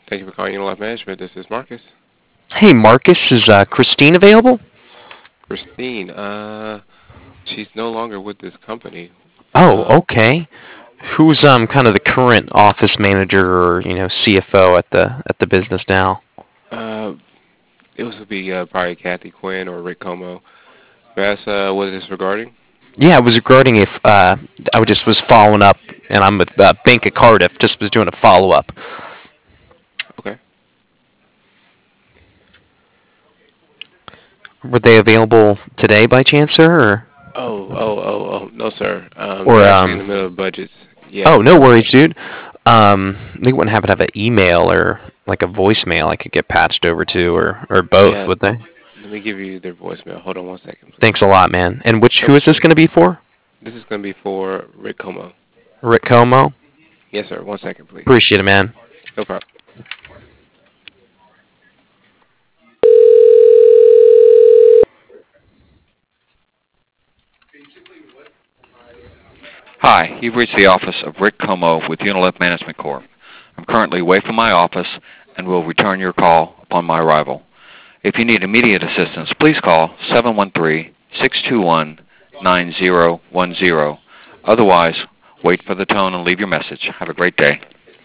Thank you for calling Unilife Management. This is Marcus. Hey, Marcus, is Christine available? Christine, she's no longer with this company. Oh, Um, okay. Who's kind of the current office manager or CFO at the business now? uh, it was to be probably Kathy Quinn or Rick Como. May I ask what is this regarding? Yeah, it was regarding if I just was following up, and I'm with Bank of Cardiff. Just was doing a follow up. Okay. Were they available today by chance, sir? No, sir. Or They're actually in the middle of budgets. Yeah. oh, no worries, dude. They wouldn't happen to have an email or like a voicemail I could get patched over to, or both, Yeah. would they? Let me give you their voicemail. Hold on one second, Thanks please. a lot, man. And No who is this problem. going to be for? This is going to be for Rick Como. Rick Como. Yes, sir. One second, please. Appreciate it, man. No problem. Hi, you've reached the office of Rick Como with Unileft Management Corp. I'm currently away from my office and will return your call upon my arrival. If you need immediate assistance, please call 713-621-9010. Otherwise, wait for the tone and leave your message. Have a great day.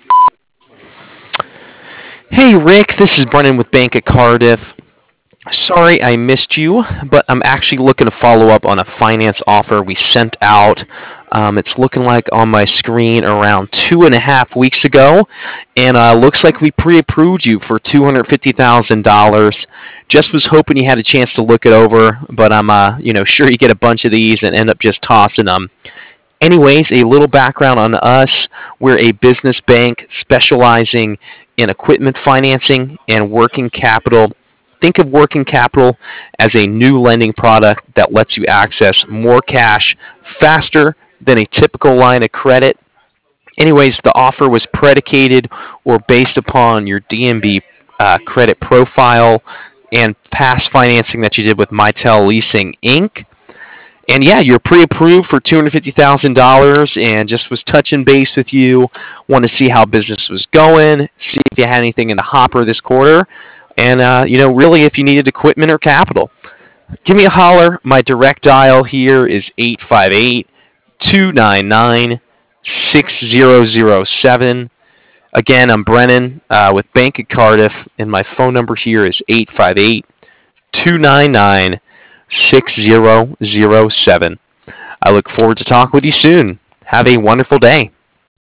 Hey, Rick, this is Brennan with Bank of Cardiff. Sorry I missed you, but I'm actually looking to follow up on a finance offer we sent out. It's looking like on my screen around 2.5 weeks ago, and looks like we pre-approved you for $250,000. Just was hoping you had a chance to look it over, but I'm sure you get a bunch of these and end up just tossing them. Anyways, a little background on us. We're a business bank specializing in equipment financing and working capital. Think of working capital as a new lending product that lets you access more cash faster than a typical line of credit. Anyways, the offer was predicated or based upon your DMB credit profile and past financing that you did with Mitel Leasing Inc. And yeah, you're pre-approved for $250,000, and just was touching base with you. Want to see how business was going, see if you had anything in the hopper this quarter, and really if you needed equipment or capital. Give me a holler. My direct dial here is 858-299-6007. Again, I'm Brennan with Bank of Cardiff, and my phone number here is 858-299-6007. I look forward to talking with you soon. Have a wonderful day.